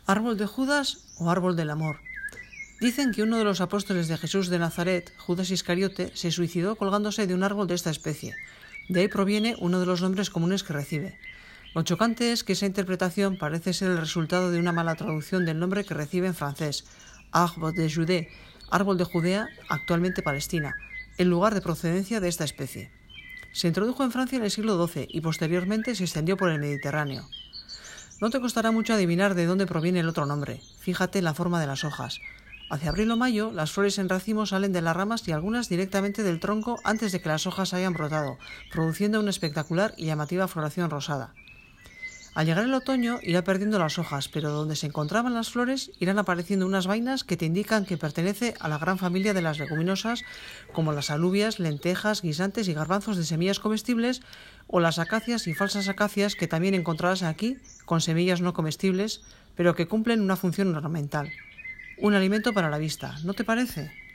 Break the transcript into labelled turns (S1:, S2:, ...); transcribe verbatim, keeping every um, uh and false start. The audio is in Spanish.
S1: ¿Árbol de Judas o árbol del amor? Dicen que uno de los apóstoles de Jesús de Nazaret, Judas Iscariote, se suicidó colgándose de un árbol de esta especie. De ahí proviene uno de los nombres comunes que recibe. Lo chocante es que esa interpretación parece ser el resultado de una mala traducción del nombre que recibe en francés, Arbre de Judée, árbol de Judea, actualmente Palestina, el lugar de procedencia de esta especie. Se introdujo en Francia en el siglo doce y posteriormente se extendió por el Mediterráneo. No te costará mucho adivinar de dónde proviene el otro nombre. Fíjate en la forma de las hojas. Hacia abril o mayo, las flores en racimos salen de las ramas y algunas directamente del tronco antes de que las hojas hayan brotado, produciendo una espectacular y llamativa floración rosada. Al llegar el otoño irá perdiendo las hojas, pero donde se encontraban las flores irán apareciendo unas vainas que te indican que pertenece a la gran familia de las leguminosas, como las alubias, lentejas, guisantes y garbanzos de semillas comestibles, o las acacias y falsas acacias que también encontrarás aquí, con semillas no comestibles, pero que cumplen una función ornamental. Un alimento para la vista, ¿no te parece?